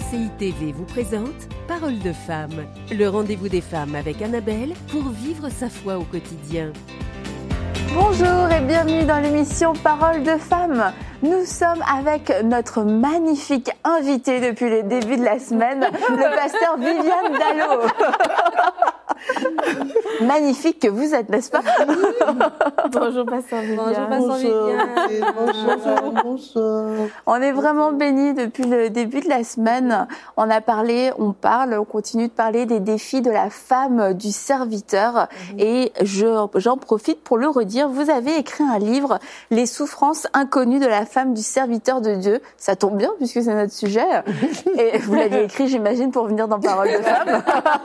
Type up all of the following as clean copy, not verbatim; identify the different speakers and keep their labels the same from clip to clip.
Speaker 1: RCI TV vous présente Parole de femme, le rendez-vous des femmes avec Annabelle pour vivre sa foi au quotidien.
Speaker 2: Bonjour et bienvenue dans l'émission Parole de femme. Nous sommes avec notre magnifique invité depuis le début de la semaine, le pasteur Viviane Dallot. Magnifique que vous êtes, n'est-ce pas? Bonjour pasteur Viviane.
Speaker 3: Bonjour pasteur Viviane.
Speaker 4: Bonjour.
Speaker 2: On est vraiment bénis depuis le début de la semaine. On continue de parler des défis de la femme du serviteur. Et j'en profite pour le redire. Vous avez écrit un livre, Les souffrances inconnues de la femme du serviteur de Dieu. Ça tombe bien puisque c'est notre sujet. Et vous l'aviez écrit, j'imagine, pour venir dans Parole de femme.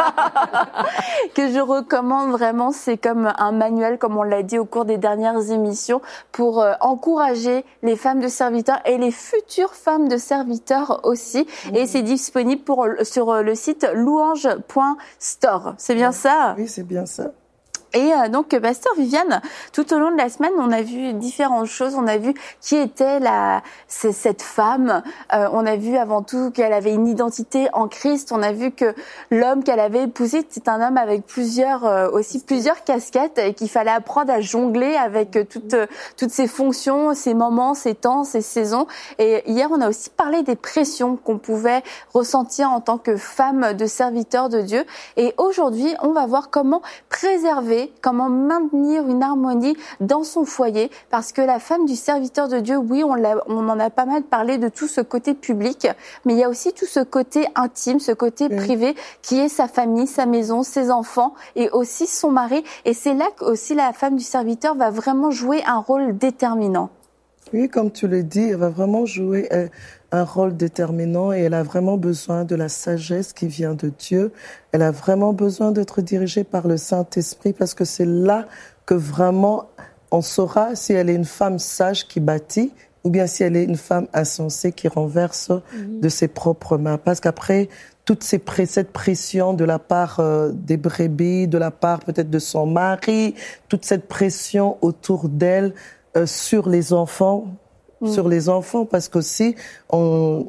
Speaker 2: Que je recommande vraiment. C'est comme un manuel, comme on l'a dit au cours des dernières émissions, pour encourager les femmes de serviteurs et les futures femmes de serviteurs aussi. Et c'est disponible sur le site louange.store. C'est bien ça?
Speaker 4: Oui, c'est bien ça.
Speaker 2: Et donc, pasteur Viviane, tout au long de la semaine, on a vu différentes choses. On a vu qui était cette femme. On a vu avant tout qu'elle avait une identité en Christ. On a vu que l'homme qu'elle avait épousé, c'est un homme avec plusieurs casquettes et qu'il fallait apprendre à jongler avec toutes ses fonctions, ses moments, ses temps, ses saisons. Et hier, on a aussi parlé des pressions qu'on pouvait ressentir en tant que femme de serviteur de Dieu. Et aujourd'hui, on va voir comment comment maintenir une harmonie dans son foyer, parce que la femme du serviteur de Dieu, oui, on en a pas mal parlé de tout ce côté public, mais il y a aussi tout ce côté intime, ce côté privé, qui est sa famille, sa maison, ses enfants et aussi son mari. Et c'est là qu'aussi la femme du serviteur va vraiment jouer un rôle déterminant.
Speaker 4: Oui, comme tu le dis, elle va vraiment jouer un rôle déterminant et elle a vraiment besoin de la sagesse qui vient de Dieu. Elle a vraiment besoin d'être dirigée par le Saint-Esprit parce que c'est là que vraiment on saura si elle est une femme sage qui bâtit ou bien si elle est une femme insensée qui renverse de ses propres mains. Parce qu'après, cette pression de la part des brebis, de la part peut-être de son mari, toute cette pression autour d'elle, sur les enfants, parce qu'aussi on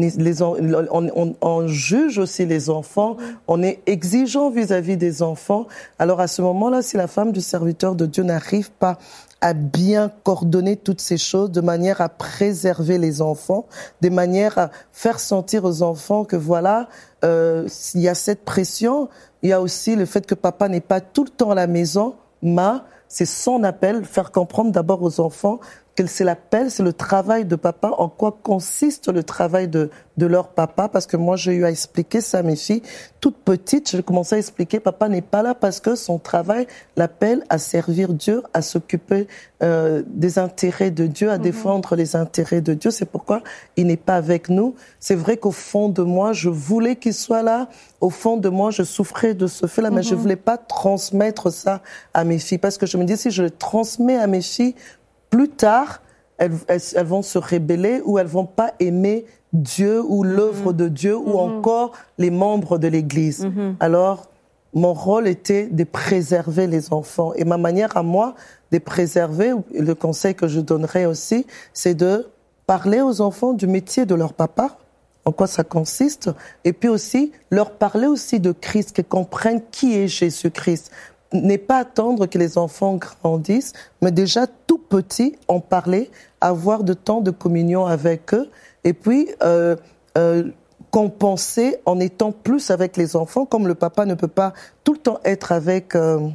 Speaker 4: juge aussi les enfants, on est exigeant vis-à-vis des enfants. Alors à ce moment-là, si la femme du serviteur de Dieu n'arrive pas à bien coordonner toutes ces choses de manière à préserver les enfants, de manière à faire sentir aux enfants que voilà, il y a cette pression, il y a aussi le fait que papa n'est pas tout le temps à la maison, c'est son appel, faire comprendre d'abord aux enfants que c'est l'appel, c'est le travail de papa, en quoi consiste le travail de leur papa, parce que moi j'ai eu à expliquer ça à mes filles. Toute petite, j'ai commencé à expliquer, papa n'est pas là parce que son travail l'appelle à servir Dieu, à s'occuper des intérêts de Dieu, à défendre les intérêts de Dieu. C'est pourquoi il n'est pas avec nous. C'est vrai qu'au fond de moi, je voulais qu'il soit là. Au fond de moi, je souffrais de ce fait-là, mais je voulais pas transmettre ça à mes filles, parce que je me dis, si je le transmets à mes filles, plus tard, elles vont se rebeller ou elles vont pas aimer Dieu ou l'œuvre de Dieu ou encore les membres de l'Église. Alors, mon rôle était de préserver les enfants. Et ma manière à moi de préserver, le conseil que je donnerais aussi, c'est de parler aux enfants du métier de leur papa, en quoi ça consiste, et puis aussi leur parler aussi de Christ, qu'ils comprennent qui est Jésus-Christ. N'est pas attendre que les enfants grandissent, mais déjà tout petit en parler, avoir de temps de communion avec eux, et puis compenser en étant plus avec les enfants, comme le papa ne peut pas tout le temps être avec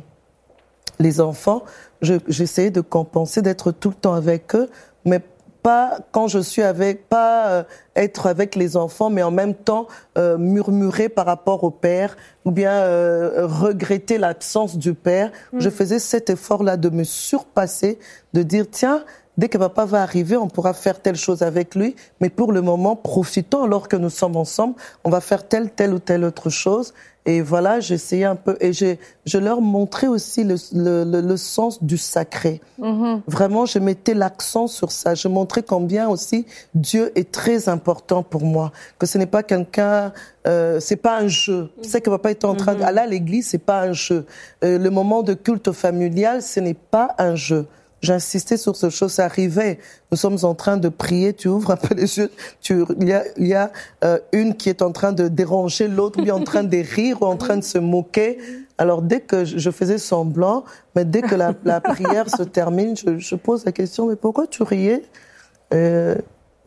Speaker 4: les enfants. J'essayais de compenser, d'être tout le temps avec eux, mais pas quand je suis être avec les enfants, mais en même temps murmurer par rapport au père ou bien regretter l'absence du père. Je faisais cet effort-là de me surpasser, de dire tiens, dès que papa va arriver, on pourra faire telle chose avec lui, mais pour le moment, profitons alors que nous sommes ensemble, on va faire telle ou telle autre chose. Et voilà, j'essayais un peu, et je leur montrais aussi le sens du sacré. Vraiment, je mettais l'accent sur ça. Je montrais combien aussi Dieu est très important pour moi. Que ce n'est pas quelqu'un, c'est pas un jeu. C'est que papa était en train d'aller à l'église, c'est pas un jeu. Le moment de culte familial, ce n'est pas un jeu. j'insistais sur ce chose. Ça arrivait. Nous sommes en train de prier. Tu ouvres un peu les yeux. Il y a une qui est en train de déranger l'autre, ou bien en train de rire, ou en train de se moquer. Alors, dès que je faisais semblant, mais dès que la prière se termine, je pose la question, mais pourquoi tu riais? Elle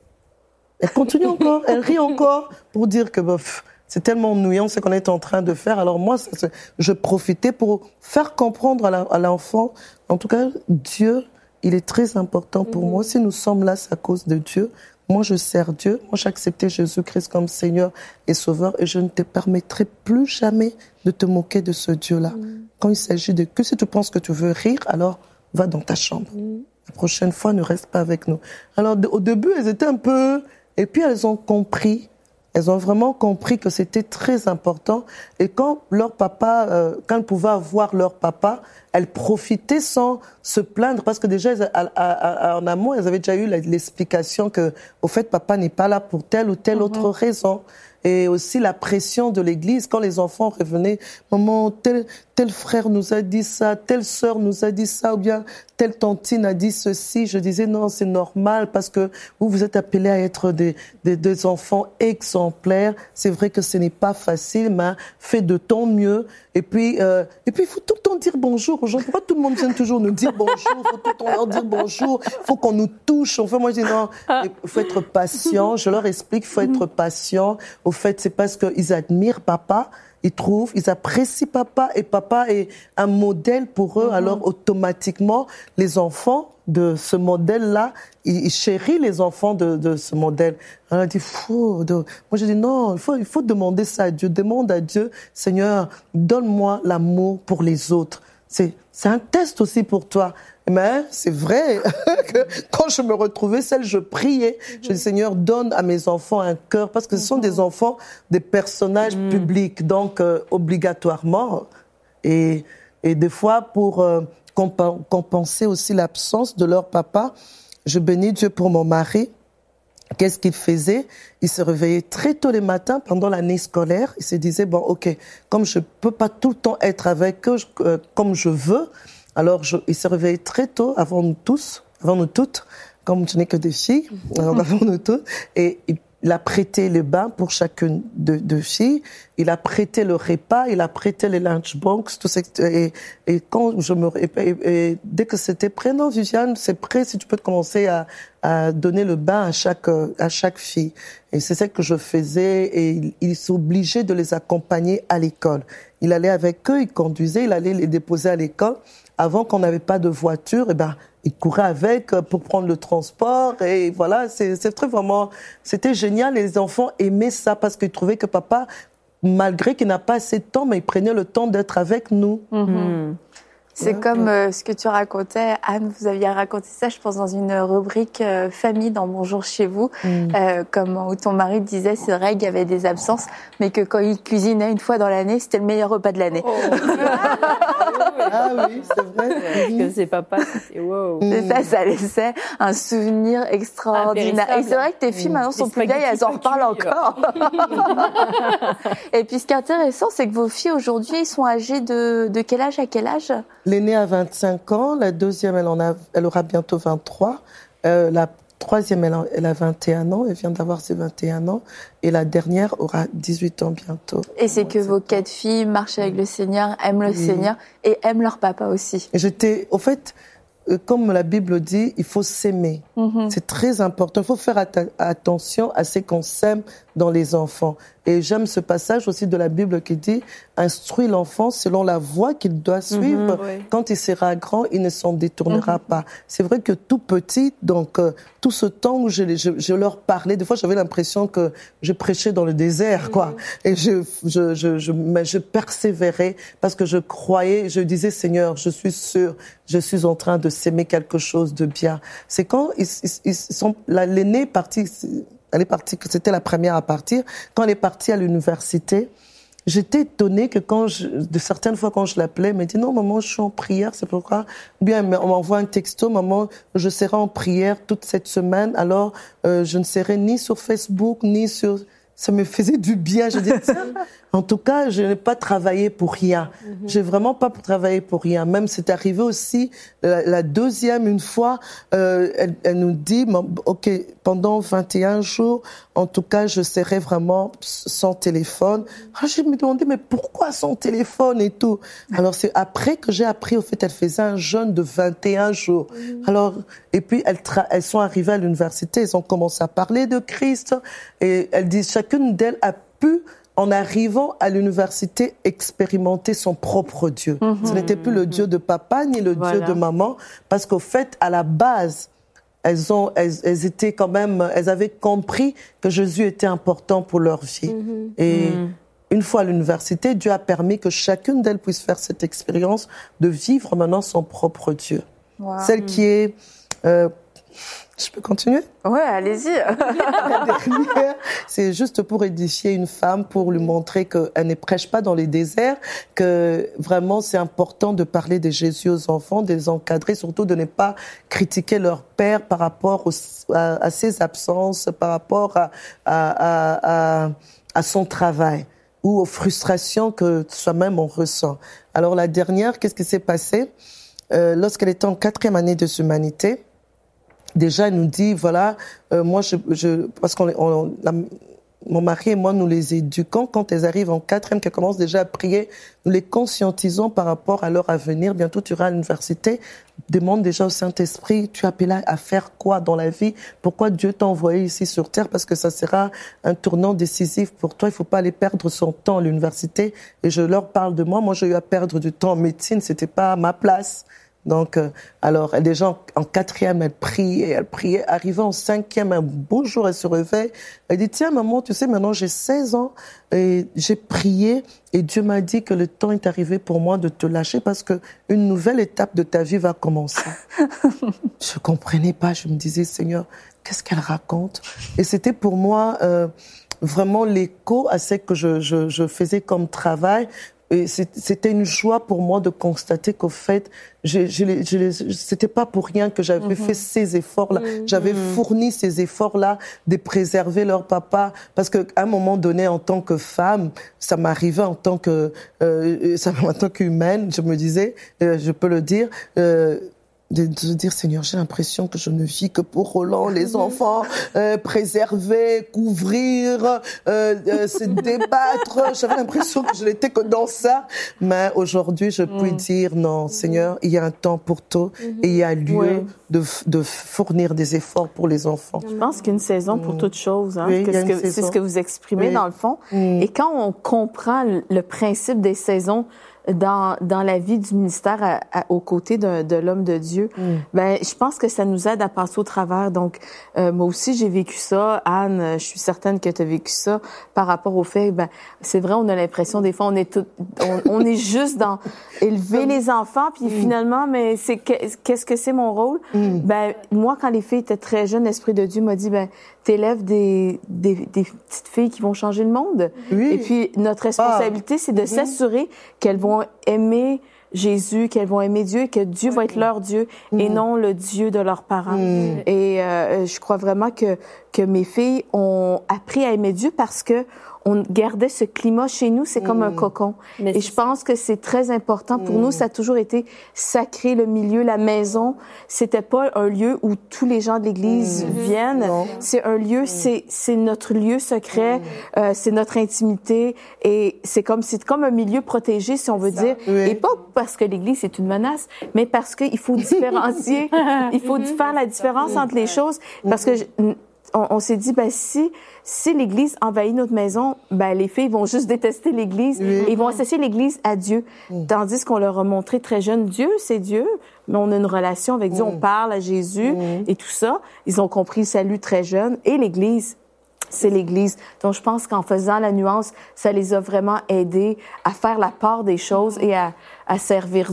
Speaker 4: continue encore, elle rit encore pour dire que c'est tellement ennuyant ce qu'on est en train de faire. Alors moi, je profitais pour faire comprendre à l'enfant, en tout cas, Dieu, il est très important pour moi. Si nous sommes là, c'est à cause de Dieu. Moi, je sers Dieu. Moi, j'ai accepté Jésus-Christ comme Seigneur et Sauveur, et je ne te permettrai plus jamais de te moquer de ce Dieu-là. Quand il s'agit de que si tu penses que tu veux rire, alors va dans ta chambre. La prochaine fois, ne reste pas avec nous. Alors, au début, elles étaient un peu... Et puis, elles ont compris. Elles ont vraiment compris que c'était très important. Et quand leur papa, quand elles pouvaient avoir leur papa, elles profitaient sans se plaindre. Parce que déjà, en amont, elles avaient déjà eu l'explication que, au fait, papa n'est pas là pour telle ou telle autre raison. Et aussi la pression de l'église. Quand les enfants revenaient, maman, tel frère nous a dit ça, telle sœur nous a dit ça, ou bien telle tantine a dit ceci. Je disais non, c'est normal parce que vous êtes appelés à être des enfants exemplaires. C'est vrai que ce n'est pas facile, mais fais de ton mieux. Et puis, il faut tout le temps dire bonjour aux gens. Pourquoi tout le monde vient toujours nous dire bonjour? Il faut tout le temps leur dire bonjour. Il faut qu'on nous touche. Enfin, moi, je dis non, il faut être patient. Je leur explique, il faut être patient. Au fait, c'est parce qu'ils admirent papa. Ils apprécient papa, et papa est un modèle pour eux. Alors, automatiquement, les enfants de ce modèle-là, ils chérissent les enfants de ce modèle. Alors, elle dit, moi, je dis, non, il faut demander ça à Dieu. Demande à Dieu, Seigneur, donne-moi l'amour pour les autres. C'est un test aussi pour toi. Mais c'est vrai que quand je me retrouvais seule, je priais. Je dis, Seigneur, donne à mes enfants un cœur, parce que ce sont des enfants, des personnages publics, donc obligatoirement. Et des fois, pour compenser aussi l'absence de leur papa, je bénis Dieu pour mon mari. Qu'est-ce qu'il faisait? Il se réveillait très tôt les matins pendant l'année scolaire. Il se disait, bon, ok, comme je peux pas tout le temps être avec eux comme je veux, alors il se réveillait très tôt avant nous toutes, comme je n'ai que des filles, avant nous toutes, et il a prêté le bain pour chacune de filles, il a prêté le repas, il a prêté les lunchbox, tout ça. Et quand dès que c'était prêt, non, Viviane, c'est prêt, si tu peux commencer à donner le bain à chaque fille. Et c'est ça que je faisais, et il s'obligeait de les accompagner à l'école. Il allait avec eux, il conduisait, il allait les déposer à l'école. Avant qu'on n'avait pas de voiture, il courait avec pour prendre le transport, et voilà, c'était génial. Et les enfants aimaient ça parce qu'ils trouvaient que papa, malgré qu'il n'a pas assez de temps, mais il prenait le temps d'être avec nous.
Speaker 2: C'est comme ce que tu racontais, Anne, vous aviez raconté ça, je pense, dans une rubrique famille dans Bonjour chez vous, où ton mari disait, c'est vrai qu'il y avait des absences, mais que quand il cuisinait une fois dans l'année, c'était le meilleur repas de l'année.
Speaker 4: Ah oui, c'est vrai.
Speaker 3: Que c'est papa, c'est wow.
Speaker 2: C'est ça laissait un souvenir extraordinaire. Et c'est vrai que tes filles maintenant sont plus vieilles, elles en reparlent encore. Et puis ce qui est intéressant, c'est que vos filles aujourd'hui, elles sont âgées de quel âge à quel âge?
Speaker 4: L'aînée a 25 ans, la deuxième, elle aura bientôt 23. La troisième, elle a 21 ans, elle vient d'avoir ses 21 ans. Et la dernière aura 18 ans bientôt.
Speaker 2: Et c'est que vos 4 filles marchent avec le Seigneur, aiment le Seigneur et aiment leur papa aussi.
Speaker 4: Au fait, comme la Bible dit, il faut s'aimer. C'est très important. Il faut faire attention à ce qu'on s'aime dans les enfants. Et j'aime ce passage aussi de la Bible qui dit « Instruis l'enfant selon la voie qu'il doit suivre. Quand il sera grand, il ne s'en détournera pas. » C'est vrai que tout petit, donc tout ce temps où je leur parlais, des fois j'avais l'impression que je prêchais dans le désert, quoi. Et mais je persévérais parce que je croyais, je disais « Seigneur, je suis sûre, je suis en train de s'aimer quelque chose de bien. » C'est quand l'aînée est partie, que c'était la première à partir. Quand elle est partie à l'université, j'étais étonnée que de certaines fois quand je l'appelais, elle me dit non maman, je suis en prière, c'est pourquoi. Ou bien on m'envoie un texto, maman, je serai en prière toute cette semaine, alors je ne serai ni sur Facebook ni sur. ça me faisait du bien. Je dis, en tout cas, je n'ai pas travaillé pour rien. J'ai vraiment pas travaillé pour rien. Même c'est arrivé aussi, la deuxième, une fois, elle nous dit, OK, pendant 21 jours, en tout cas, je serai vraiment sans téléphone. Alors, je me demandais, mais pourquoi sans téléphone et tout? Alors, c'est après que j'ai appris, au fait, elle faisait un jeûne de 21 jours. Alors, et puis, elles sont arrivées à l'université, elles ont commencé à parler de Christ, et elles disent, chacune d'elles a pu, en arrivant à l'université, expérimenter son propre Dieu. Ce n'était plus le Dieu de papa ni le Dieu de maman, parce qu'au fait, à la base, elles étaient quand même, elles avaient compris que Jésus était important pour leur vie. Et une fois à l'université, Dieu a permis que chacune d'elles puisse faire cette expérience de vivre maintenant son propre Dieu.
Speaker 2: Wow.
Speaker 4: Celle qui est... je peux continuer?
Speaker 2: Ouais, allez-y.
Speaker 4: La dernière, c'est juste pour édifier une femme, pour lui montrer qu'elle ne prêche pas dans les déserts, que vraiment c'est important de parler de Jésus aux enfants, de les encadrer, surtout de ne pas critiquer leur père par rapport à ses absences, par rapport à son travail ou aux frustrations que soi-même on ressent. Alors la dernière, qu'est-ce qui s'est passé? Lorsqu'elle était en 4e année de humanité, déjà, elle nous dit, voilà, moi, parce mon mari et moi, nous les éduquons. Quand elles arrivent en 4e, qu'elles commencent déjà à prier, nous les conscientisons par rapport à leur avenir. Bientôt, tu iras à l'université. Demande déjà au Saint-Esprit, tu es appelé à faire quoi dans la vie? Pourquoi Dieu t'a envoyé ici sur terre? Parce que ça sera un tournant décisif pour toi. Il faut pas aller perdre son temps à l'université. Et je leur parle de moi. Moi, j'ai eu à perdre du temps en médecine. C'était pas ma place. Donc, alors, déjà en 4e, elle priait. Arrivée en 5e, un beau jour, elle se réveille. Elle dit, tiens, maman, tu sais, maintenant j'ai 16 ans et j'ai prié et Dieu m'a dit que le temps est arrivé pour moi de te lâcher parce que une nouvelle étape de ta vie va commencer. Je comprenais pas. Je me disais, Seigneur, qu'est-ce qu'elle raconte? Et c'était pour moi vraiment l'écho à ce que je faisais comme travail. Et c'était une joie pour moi de constater qu'au fait, c'était pas pour rien que j'avais fait ces efforts-là. J'avais fourni ces efforts-là de préserver leur papa. Parce qu'à un moment donné, en tant que femme, ça m'arrivait en tant qu'humaine, je me disais, je peux le dire, de dire, Seigneur, j'ai l'impression que je ne vis que pour Roland, les enfants, préserver, couvrir, se débattre. J'avais l'impression que je n'étais que dans ça. Mais aujourd'hui, je peux dire, non, Seigneur, il y a un temps pour tout et il y a lieu de fournir des efforts pour les enfants.
Speaker 3: Je pense qu'il y a une saison pour toute chose. Hein,
Speaker 4: oui,
Speaker 3: c'est ce que vous exprimez dans le fond. Et quand on comprend le principe des saisons, dans la vie du ministère aux côtés de l'homme de Dieu, ben je pense que ça nous aide à passer au travers. Donc moi aussi j'ai vécu ça, Anne, je suis certaine que tu as vécu ça par rapport au fait, ben c'est vrai, on a l'impression des fois on est juste dans élever les enfants, puis finalement, mais qu'est-ce que c'est mon rôle? Ben moi quand les filles étaient très jeunes, l'Esprit de Dieu m'a dit, ben t'élèves des petites filles qui vont changer le monde. Oui. Et puis notre responsabilité, c'est de s'assurer qu'elles vont aimer Jésus, qu'elles vont aimer Dieu et que Dieu va être leur Dieu et non le Dieu de leurs parents. Et je crois vraiment que mes filles ont appris à aimer Dieu parce que on gardait ce climat chez nous, c'est comme un cocon. Et je pense que c'est très important. Pour nous, ça a toujours été sacré, le milieu, la maison. C'était pas un lieu où tous les gens de l'Église viennent. C'est un lieu, c'est notre lieu secret, c'est notre intimité. Et c'est comme un milieu protégé, si on veut dire. Et pas parce que l'Église est une menace, mais parce qu'il faut différencier. Il faut faire la différence entre les choses. Parce que on s'est dit, ben si l'Église envahit notre maison, ben les filles vont juste détester l'Église et ils vont associer l'Église à Dieu. Tandis qu'on leur a montré très jeune, Dieu, c'est Dieu, mais on a une relation avec Dieu, on parle à Jésus et tout ça. Ils ont compris le salut très jeune et l'Église. C'est l'Église. Donc, je pense qu'en faisant la nuance, ça les a vraiment aidés à faire la part des choses et à servir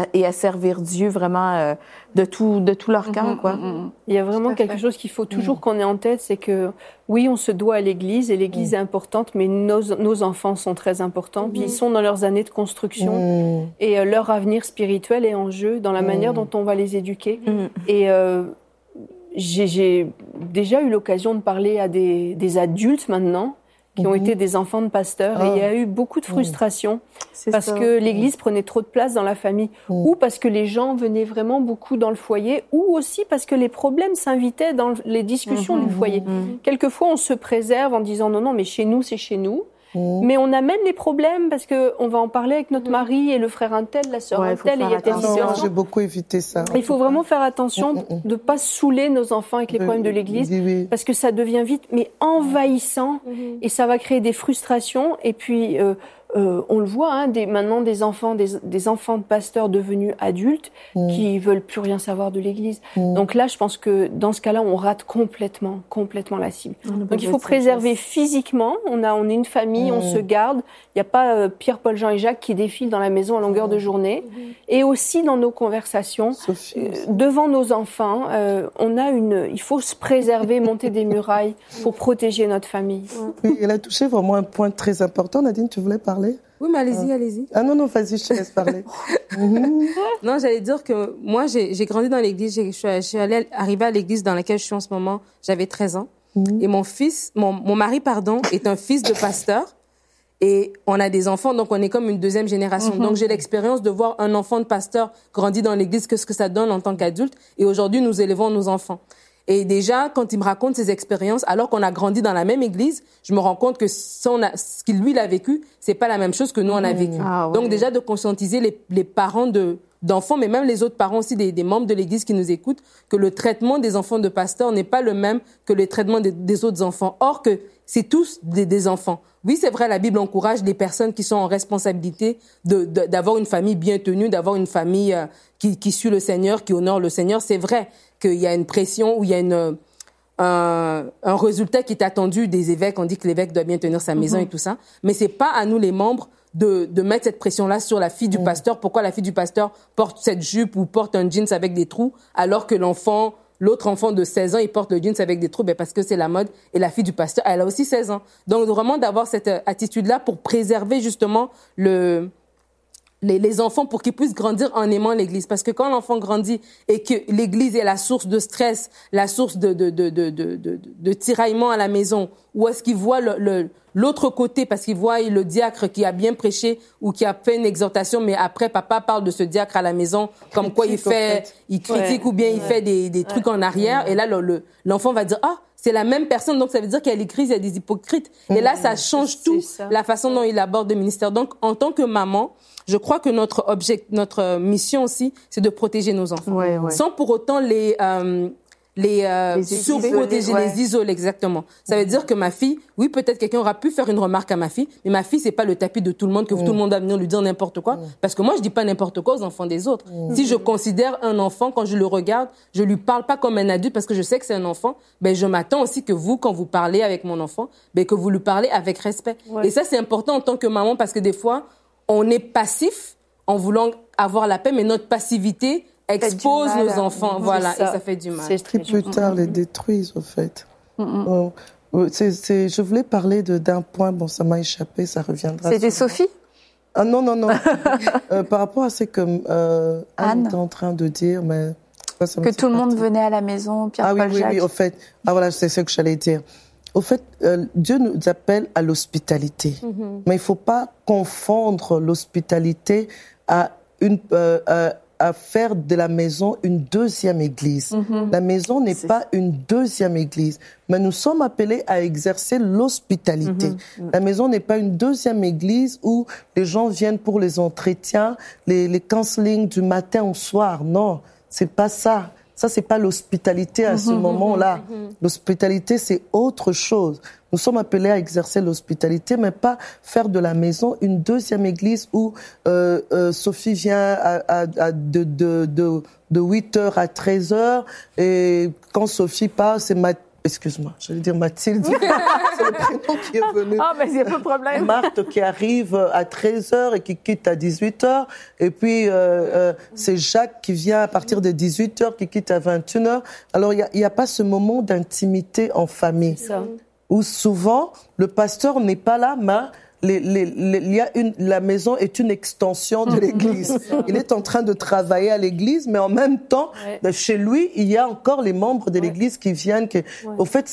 Speaker 3: Dieu vraiment de tout leur cœur, quoi.
Speaker 5: Il y a vraiment quelque chose qu'il faut toujours qu'on ait en tête, c'est que oui, on se doit à l'Église et l'Église est importante, mais nos enfants sont très importants, puis ils sont dans leurs années de construction et leur avenir spirituel est en jeu dans la manière dont on va les éduquer. Et j'ai déjà eu l'occasion de parler à des adultes maintenant qui ont été des enfants de pasteurs et il y a eu beaucoup de frustration parce que l'Église prenait trop de place dans la famille ou parce que les gens venaient vraiment beaucoup dans le foyer ou aussi parce que les problèmes s'invitaient dans les discussions du foyer. Quelquefois, on se préserve en disant non, mais chez nous, c'est chez nous. Mais on amène les problèmes parce que on va en parler avec notre mari et le frère un tel, la sœur un tel, et il y a telle situation.
Speaker 4: J'ai beaucoup évité ça.
Speaker 5: Il faut vraiment faire attention de pas saouler nos enfants avec les problèmes de l'Église parce que ça devient vite mais envahissant et ça va créer des frustrations et puis on le voit maintenant des enfants de pasteurs devenus adultes qui veulent plus rien savoir de l'Église. Donc là, je pense que dans ce cas-là, on rate complètement la cible. Donc il faut préserver physiquement. On est une famille, on se garde. Il n'y a pas Pierre, Paul, Jean et Jacques qui défilent dans la maison à longueur de journée. Et aussi dans nos conversations, devant nos enfants, il faut se préserver, monter des murailles pour protéger notre famille.
Speaker 4: Oui, elle a touché vraiment un point très important. Nadine, tu voulais parler?
Speaker 6: Oui, mais allez-y.
Speaker 4: Ah non, vas-y, je te laisse parler.
Speaker 6: Non, j'allais dire que moi, j'ai grandi dans l'église. Je suis arrivée à l'église dans laquelle je suis en ce moment. J'avais 13 ans. Et mon mari, est un fils de pasteur. Et on a des enfants, donc on est comme une deuxième génération. Donc j'ai l'expérience de voir un enfant de pasteur grandir dans l'église, qu'est-ce que ça donne en tant qu'adulte. Et aujourd'hui, nous élevons nos enfants. Et déjà, quand il me raconte ses expériences, alors qu'on a grandi dans la même église, je me rends compte que ce qu'il lui a vécu, c'est pas la même chose que nous on a vécu. Donc déjà de conscientiser les parents d'enfants, mais même les autres parents aussi des membres de l'église qui nous écoutent, que le traitement des enfants de pasteurs n'est pas le même que le traitement des autres enfants. Or que c'est tous des enfants. Oui, c'est vrai, la Bible encourage les personnes qui sont en responsabilité d'avoir une famille bien tenue, d'avoir une famille qui suit le Seigneur, qui honore le Seigneur. C'est vrai qu'il y a une pression, où il y a un résultat qui est attendu des évêques. On dit que l'évêque doit bien tenir sa maison et tout ça. Mais c'est pas à nous, les membres, de mettre cette pression-là sur la fille du pasteur. Pourquoi la fille du pasteur porte cette jupe ou porte un jeans avec des trous, alors que l'autre enfant de 16 ans, il porte le jeans avec des trous, parce que c'est la mode. Et la fille du pasteur, elle a aussi 16 ans. Donc, vraiment, d'avoir cette attitude-là pour préserver, justement, les enfants pour qu'ils puissent grandir en aimant l'Église. Parce que quand l'enfant grandit et que l'Église est la source de stress, la source de tiraillement à la maison, ou est-ce qu'il voit l'autre côté parce qu'il voit le diacre qui a bien prêché ou qui a fait une exhortation, mais après papa parle de ce diacre à la maison comme quoi il critique ou bien il fait des trucs en arrière, et là l'enfant va dire c'est la même personne, donc ça veut dire qu'il y a l'Église, il y a des hypocrites, et là ça change tout la façon dont il aborde le ministère. Donc en tant que maman, je crois que notre mission aussi, c'est de protéger nos enfants, sans pour autant les surprotéger, les isoler, exactement. Ça veut dire que ma fille, oui, peut-être quelqu'un aura pu faire une remarque à ma fille, mais ma fille, c'est pas le tapis de tout le monde, que tout le monde va venir lui dire n'importe quoi, parce que moi, je dis pas n'importe quoi aux enfants des autres. Si je considère un enfant, quand je le regarde, je lui parle pas comme un adulte parce que je sais que c'est un enfant, je m'attends aussi que vous, quand vous parlez avec mon enfant, que vous lui parlez avec respect. Et ça, c'est important en tant que maman, parce que des fois, on est passif en voulant avoir la paix, mais notre passivité expose nos enfants, et ça fait du mal.
Speaker 4: Qui plus tard les détruisent, au fait. Je voulais parler d'un point, ça m'a échappé, ça reviendra.
Speaker 2: C'était Sophie?
Speaker 4: Ah non. Par rapport à ce que Anne était en train de dire, mais...
Speaker 2: Que tout le monde venait à la maison, Pierre, Paul, Jacques.
Speaker 4: Oui, au fait. Voilà, c'est ce que j'allais dire. Au fait, Dieu nous appelle à l'hospitalité. Mais il ne faut pas confondre l'hospitalité à faire de la maison une deuxième église. La maison n'est pas une deuxième église, mais nous sommes appelés à exercer l'hospitalité. La maison n'est pas une deuxième église où les gens viennent pour les entretiens, les counseling du matin au soir. Non, c'est pas ça. Ça, c'est pas l'hospitalité à ce moment-là. L'hospitalité, c'est autre chose. Nous sommes appelés à exercer l'hospitalité, mais pas faire de la maison une deuxième église où Sophie vient de 8h à 13h, et quand Sophie part, c'est j'allais dire Mathilde. C'est le prénom qui est venu.
Speaker 3: Mais c'est pas de problème.
Speaker 4: Marthe qui arrive à 13h et qui quitte à 18h. Et puis, c'est Jacques qui vient à partir de 18h, qui quitte à 21h. Alors, il n'y a pas ce moment d'intimité en famille.
Speaker 5: Ça.
Speaker 4: Où souvent, le pasteur n'est pas là, mais la maison est une extension de l'église. Il est en train de travailler à l'église, mais en même temps, chez lui, il y a encore les membres de l'église qui viennent. Au fait,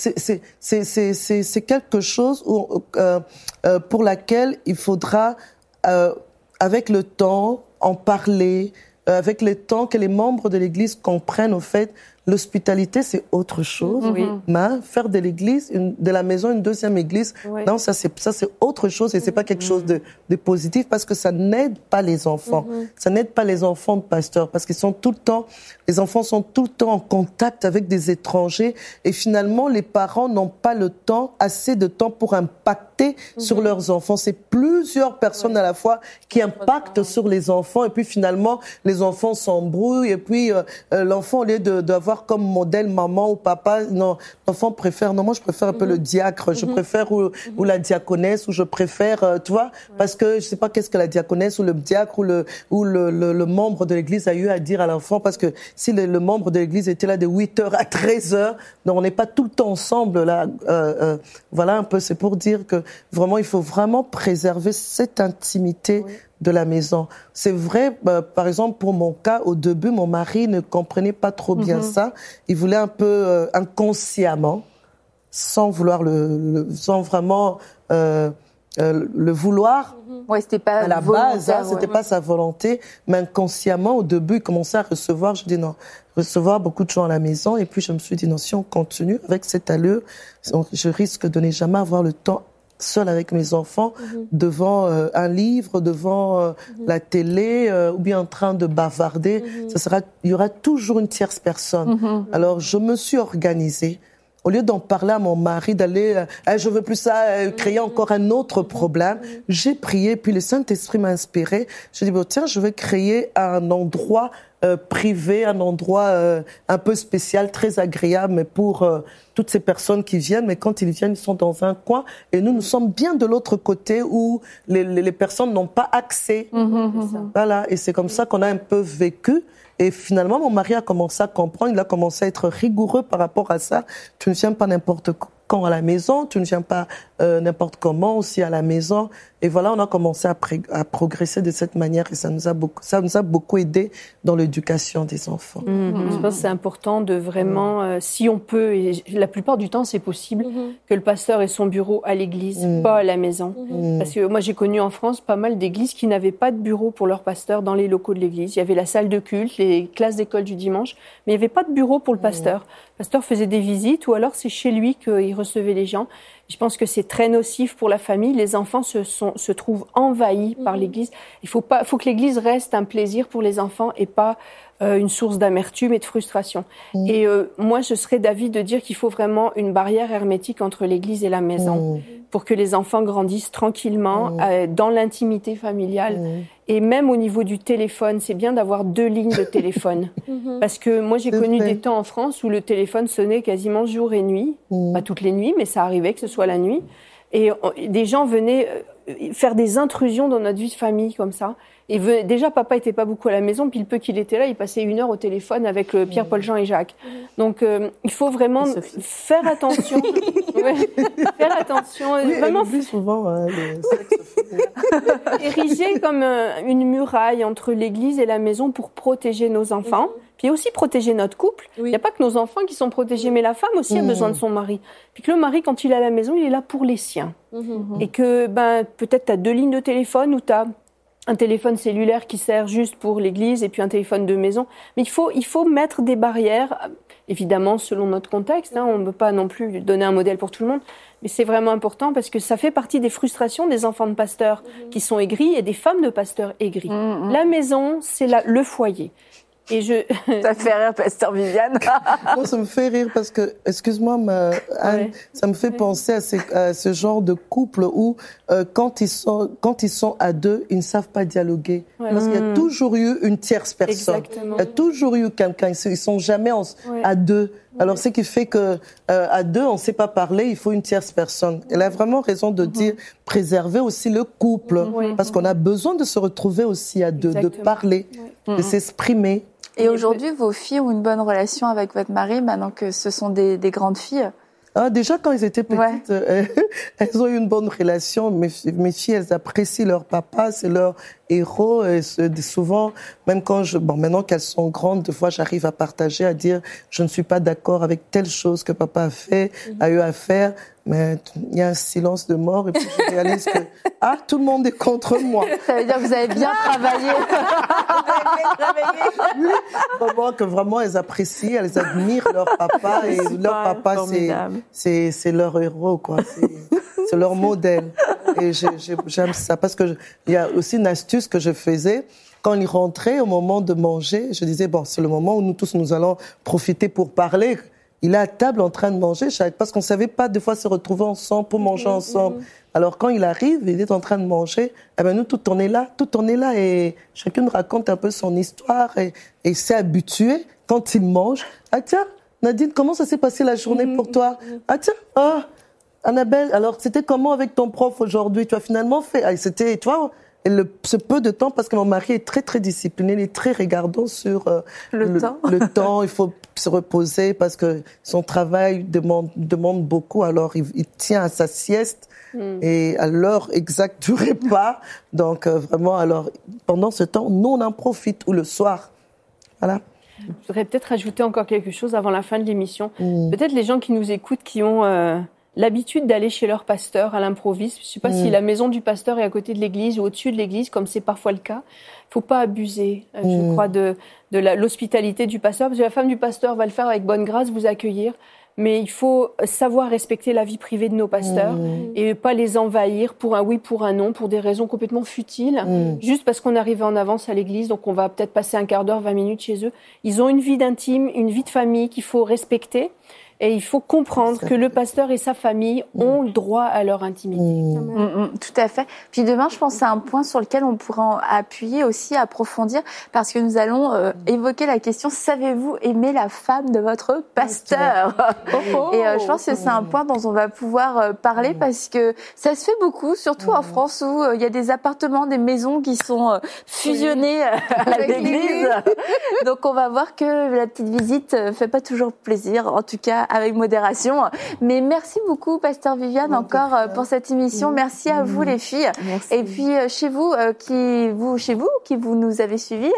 Speaker 4: c'est quelque chose pour laquelle il faudra, avec le temps, en parler, avec le temps que les membres de l'église comprennent, au fait, l'hospitalité, c'est autre chose. Mais faire de l'église, de la maison, une deuxième église, non, ça c'est autre chose et c'est pas quelque chose de positif parce que ça n'aide pas les enfants. Ça n'aide pas les enfants de pasteurs parce qu'ils sont tout le temps, les enfants sont tout le temps en contact avec des étrangers et finalement les parents n'ont pas assez de temps pour impacter sur leurs enfants. C'est plusieurs personnes à la fois qui impactent sur les enfants et puis finalement les enfants s'embrouillent et puis l'enfant au lieu d'avoir comme modèle maman ou papa, non, l'enfant préfère, non, moi je préfère un peu le diacre, je préfère ou la diaconesse, ou je préfère, tu vois, parce que je sais pas qu'est-ce que la diaconesse ou le diacre ou le membre de l'église a eu à dire à l'enfant, parce que si le membre de l'église était là de 8h à 13h, non, on n'est pas tout le temps ensemble, là, voilà un peu, c'est pour dire que vraiment, il faut vraiment préserver cette intimité de la maison. C'est vrai, par exemple, pour mon cas, au début, mon mari ne comprenait pas trop bien ça. Il voulait un peu inconsciemment, sans vouloir sans vraiment le vouloir.
Speaker 2: C'était pas
Speaker 4: à la base, c'était pas sa volonté, mais inconsciemment, au début, il commençait à recevoir. Je dis non, recevoir beaucoup de gens à la maison. Et puis je me suis dit non, si on continue avec cette allure, je risque de ne jamais avoir le temps seule avec mes enfants, devant un livre, devant la télé, ou bien en train de bavarder. Il y aura toujours une tierce personne. Alors, je me suis organisée. Au lieu d'en parler à mon mari, d'aller, je veux plus ça, créer encore un autre problème, j'ai prié, puis le Saint-Esprit m'a inspiré. J'ai dit, tiens, je vais créer un endroit privé, un endroit un peu spécial, très agréable, mais pour toutes ces personnes qui viennent. Mais quand ils viennent, ils sont dans un coin, et nous sommes bien de l'autre côté où les personnes n'ont pas accès. Voilà, et c'est comme ça qu'on a un peu vécu. Et finalement, mon mari a commencé à comprendre, il a commencé à être rigoureux par rapport à ça. Tu ne viens pas n'importe quand à la maison, tu ne viens pas n'importe comment aussi à la maison. Et voilà, on a commencé à progresser de cette manière et ça nous a beaucoup aidé dans l'éducation des enfants.
Speaker 5: Je pense que c'est important de vraiment, si on peut, et la plupart du temps c'est possible, que le pasteur ait son bureau à l'église, pas à la maison. Parce que moi j'ai connu en France pas mal d'églises qui n'avaient pas de bureau pour leur pasteur dans les locaux de l'église. Il y avait la salle de culte, les classes d'école du dimanche, mais il n'y avait pas de bureau pour le pasteur. Le pasteur faisait des visites ou alors c'est chez lui qu'il recevait les gens. Je pense que c'est très nocif pour la famille. Les enfants se trouvent envahis par l'Église. Il faut que l'Église reste un plaisir pour les enfants et pas une source d'amertume et de frustration. Et moi, je serais d'avis de dire qu'il faut vraiment une barrière hermétique entre l'Église et la maison pour que les enfants grandissent tranquillement dans l'intimité familiale. Et même au niveau du téléphone, c'est bien d'avoir 2 lignes de téléphone. Parce que moi, j'ai connu des temps en France où le téléphone sonnait quasiment jour et nuit. Pas toutes les nuits, mais ça arrivait que ce soit la nuit. Et des gens venaient faire des intrusions dans notre vie de famille comme ça. Et déjà, papa était pas beaucoup à la maison, puis le peu qu'il était là, il passait 1 heure au téléphone avec Pierre, Paul, Jean et Jacques. Donc, il faut vraiment faire attention. Faire attention.
Speaker 4: Oui,
Speaker 5: vraiment
Speaker 4: souvent,
Speaker 5: ériger comme une muraille entre l'église et la maison pour protéger nos enfants. Puis aussi protéger notre couple. Il n'y a pas que nos enfants qui sont protégés, mais la femme aussi a besoin de son mari. Puis que le mari, quand il est à la maison, il est là pour les siens. Et que peut-être tu as 2 lignes de téléphone ou tu as un téléphone cellulaire qui sert juste pour l'église et puis un téléphone de maison. Mais il faut mettre des barrières, évidemment selon notre contexte. On ne peut pas non plus donner un modèle pour tout le monde. Mais c'est vraiment important parce que ça fait partie des frustrations des enfants de pasteurs qui sont aigris et des femmes de pasteurs aigris. La maison, c'est le foyer. Et
Speaker 2: Ça fait rire, pasteur Viviane.
Speaker 4: Moi, ça me fait rire parce que, excuse-moi, Anne, ça me fait penser à ce genre de couple où, quand ils sont à 2, ils ne savent pas dialoguer. Parce qu'il y a toujours eu une tierce personne.
Speaker 5: Exactement.
Speaker 4: Il y a toujours eu quelqu'un. Ils sont jamais à 2. Alors, ce qui fait que, à 2, on ne sait pas parler, il faut une tierce personne. Elle a vraiment raison de dire, préserver aussi le couple. Parce qu'on a besoin de se retrouver aussi à 2, de parler, de s'exprimer.
Speaker 2: Et aujourd'hui, vos filles ont une bonne relation avec votre mari, maintenant que ce sont des grandes filles?
Speaker 4: Déjà, quand elles étaient petites, elles ont eu une bonne relation. Mes filles, elles apprécient leur papa, c'est leur héros. Et souvent, même maintenant qu'elles sont grandes, des fois, j'arrive à partager, à dire, je ne suis pas d'accord avec telle chose que papa a eu à faire. Mais il y a un silence de mort et puis je réalise que tout le monde est contre moi.
Speaker 2: Ça veut dire que vous avez bien travaillé.
Speaker 4: Oui, que vraiment elles apprécient, elles admirent leur papa et leur papa c'est leur héros quoi. C'est leur modèle et j'aime ça parce que il y a aussi une astuce que je faisais. Quand ils rentraient au moment de manger, je disais c'est le moment où nous tous nous allons profiter pour parler. Il est à table en train de manger, parce qu'on savait pas des fois se retrouver ensemble pour manger ensemble. Alors quand il arrive, il est en train de manger, nous tout on est là et chacune raconte un peu son histoire et s'est habitué quand il mange. Tiens, Nadine, comment ça s'est passé la journée pour toi? Annabelle, alors c'était comment avec ton prof aujourd'hui? Tu as finalement fait, c'était toi. Et ce peu de temps, parce que mon mari est très, très discipliné, il est très regardant sur le temps. Il faut se reposer parce que son travail demande beaucoup. Alors, il tient à sa sieste et à l'heure exacte du repas. Donc, vraiment, alors, pendant ce temps, nous, on en profite, ou le soir. Voilà.
Speaker 5: Je voudrais peut-être ajouter encore quelque chose avant la fin de l'émission. Peut-être les gens qui nous écoutent, qui ont l'habitude d'aller chez leur pasteur à l'improviste. Je ne sais pas si la maison du pasteur est à côté de l'église ou au-dessus de l'église, comme c'est parfois le cas. Il ne faut pas abuser, je crois, de l'hospitalité du pasteur, parce que la femme du pasteur va le faire avec bonne grâce, vous accueillir. Mais il faut savoir respecter la vie privée de nos pasteurs et pas les envahir pour un oui, pour un non, pour des raisons complètement futiles, juste parce qu'on est arrivé en avance à l'église, donc on va peut-être passer un quart d'heure, 20 minutes chez eux. Ils ont une vie d'intime, une vie de famille qu'il faut respecter. Et il faut comprendre que le pasteur et sa famille ont le droit à leur intimité.
Speaker 2: Tout à fait. Puis demain, je pense que c'est un point sur lequel on pourra appuyer aussi, approfondir, parce que nous allons évoquer la question « Savez-vous aimer la femme de votre pasteur ?» Et je pense que c'est un point dont on va pouvoir parler parce que ça se fait beaucoup, surtout en France où il y a des appartements, des maisons qui sont fusionnés à l'église. Donc on va voir que la petite visite fait pas toujours plaisir, en tout cas avec modération. Mais merci beaucoup, Pasteur Viviane, encore pour cette émission. Merci à vous, les filles. Merci. Et puis, chez vous, qui vous nous avez suivis,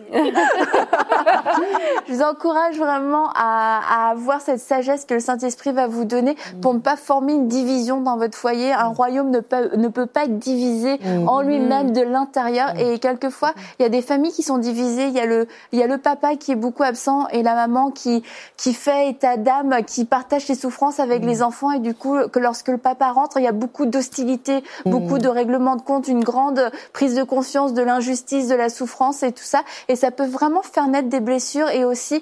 Speaker 2: je vous encourage vraiment à avoir cette sagesse que le Saint-Esprit va vous donner pour ne pas former une division dans votre foyer. Un royaume ne peut pas être divisé en lui-même de l'intérieur. Et quelquefois, il y a des familles qui sont divisées. Il y a le papa qui est beaucoup absent et la maman qui fait état d'âme, qui partage ses souffrances avec les enfants et du coup, que lorsque le papa rentre, il y a beaucoup d'hostilité, beaucoup de règlements de compte, une grande prise de conscience de l'injustice, de la souffrance et tout ça. Et ça peut vraiment faire naître des blessures et aussi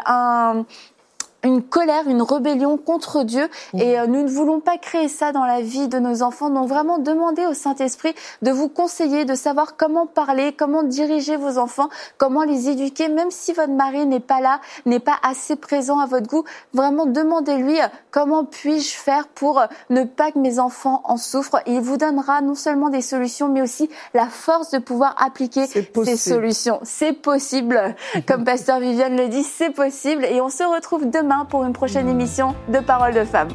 Speaker 2: une colère, une rébellion contre Dieu. Et nous ne voulons pas créer ça dans la vie de nos enfants. Donc vraiment demander au Saint-Esprit de vous conseiller, de savoir comment parler, comment diriger vos enfants, comment les éduquer, même si votre mari n'est pas là, n'est pas assez présent à votre goût. Vraiment demandez-lui comment puis-je faire pour ne pas que mes enfants en souffrent. Et il vous donnera non seulement des solutions, mais aussi la force de pouvoir appliquer ces solutions. C'est possible. Comme Pasteur Viviane le dit, c'est possible. Et on se retrouve demain pour une prochaine émission de Paroles de Femmes.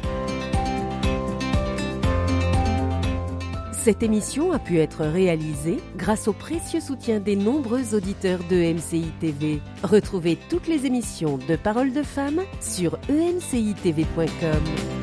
Speaker 1: Cette émission a pu être réalisée grâce au précieux soutien des nombreux auditeurs de MCI TV. Retrouvez toutes les émissions de Paroles de Femmes sur emcitv.com.